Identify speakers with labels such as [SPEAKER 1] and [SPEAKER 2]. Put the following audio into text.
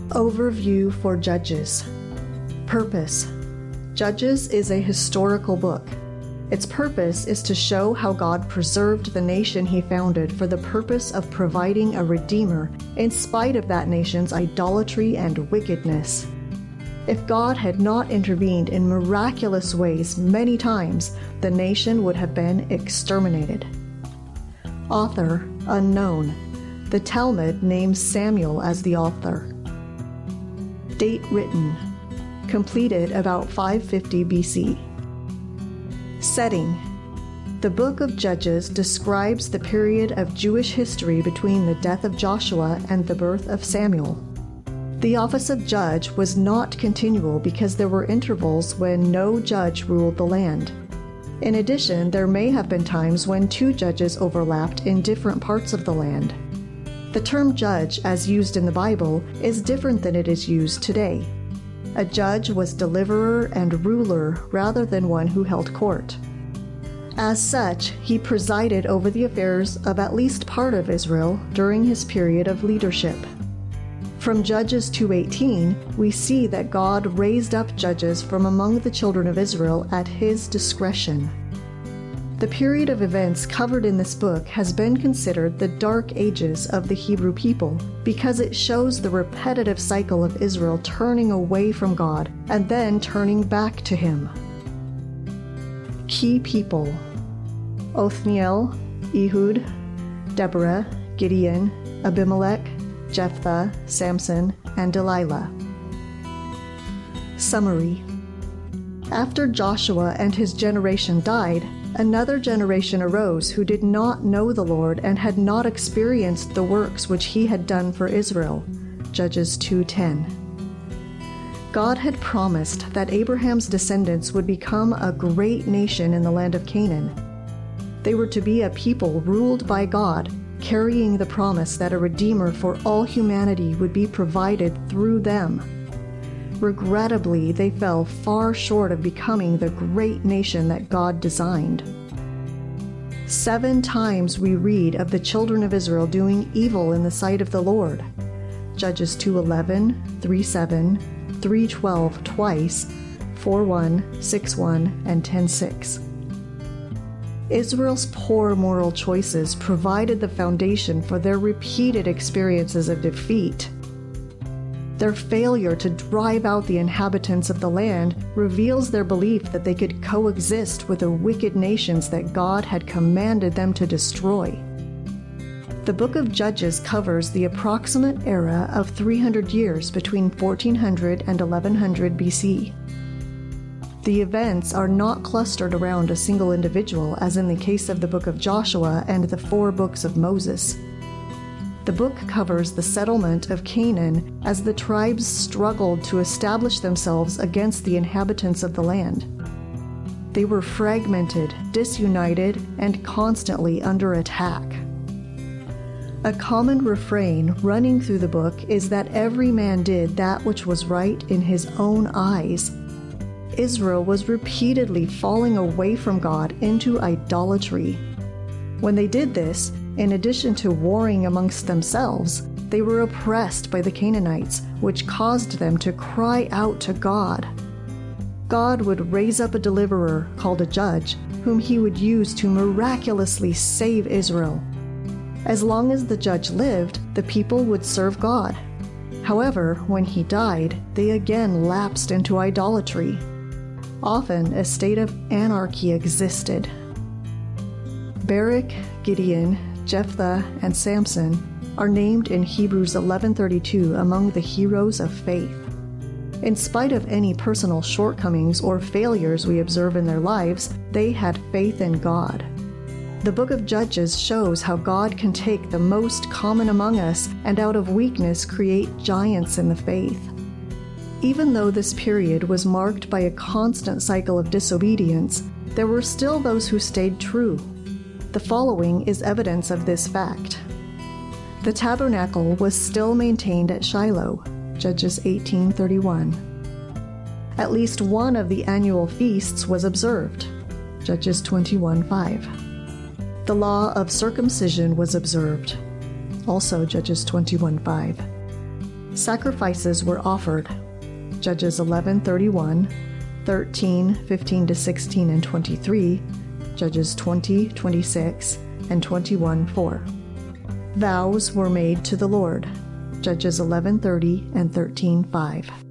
[SPEAKER 1] Overview for Judges. Purpose. Judges is a historical book. Its purpose is to show how God preserved the nation he founded for the purpose of providing a redeemer in spite of that nation's idolatry and wickedness. If God had not intervened in miraculous ways many times, the nation would have been exterminated. Author unknown. The Talmud names Samuel as the author. Date written. Completed about 550 BC. Setting. The book of Judges describes the period of Jewish history between the death of Joshua and the birth of Samuel. The office of judge was not continual because there were intervals when no judge ruled the land. In addition, there may have been times when two judges overlapped in different parts of the land. The term judge, as used in the Bible, is different than it is used today. A judge was deliverer and ruler rather than one who held court. As such, he presided over the affairs of at least part of Israel during his period of leadership. From Judges 2:18, we see that God raised up judges from among the children of Israel at his discretion. The period of events covered in this book has been considered the dark ages of the Hebrew people because it shows the repetitive cycle of Israel turning away from God and then turning back to him. Key people: Othniel, Ehud, Deborah, Gideon, Abimelech, Jephthah, Samson, and Delilah. Summary. After Joshua and his generation died, another generation arose who did not know the Lord and had not experienced the works which he had done for Israel. Judges 2:10. God had promised that Abraham's descendants would become a great nation in the land of Canaan. They were to be a people ruled by God, carrying the promise that a Redeemer for all humanity would be provided through them. Regrettably, they fell far short of becoming the great nation that God designed. 7 times we read of the children of Israel doing evil in the sight of the Lord. Judges 2:11, 3:7, 3:12 twice, 4:1, 6:1, and 10:6. Israel's poor moral choices provided the foundation for their repeated experiences of defeat. Their failure to drive out the inhabitants of the land reveals their belief that they could coexist with the wicked nations that God had commanded them to destroy. The book of Judges covers the approximate era of 300 years between 1400 and 1100 BC. The events are not clustered around a single individual, as in the case of the book of Joshua and the 4 books of Moses. The book covers the settlement of Canaan as the tribes struggled to establish themselves against the inhabitants of the land. They were fragmented, disunited, and constantly under attack. A common refrain running through the book is that every man did that which was right in his own eyes. Israel was repeatedly falling away from God into idolatry. When they did this, in addition to warring amongst themselves, they were oppressed by the Canaanites, which caused them to cry out to God. God would raise up a deliverer called a judge, whom he would use to miraculously save Israel. As long as the judge lived, the people would serve God. However, when he died, they again lapsed into idolatry. Often, a state of anarchy existed. Barak, Gideon, Jephthah, and Samson are named in Hebrews 11:32 among the heroes of faith. In spite of any personal shortcomings or failures we observe in their lives, they had faith in God. The book of Judges shows how God can take the most common among us and out of weakness create giants in the faith. Even though this period was marked by a constant cycle of disobedience, there were still those who stayed true. The following is evidence of this fact. The tabernacle was still maintained at Shiloh, Judges 18:31. At least one of the annual feasts was observed, Judges 21:5. The law of circumcision was observed, also Judges 21:5. Sacrifices were offered. Judges 11:31, 13:15-16 and 23, Judges 20:26, and 21:4. Vows were made to the Lord. Judges 11:30 and 13:5.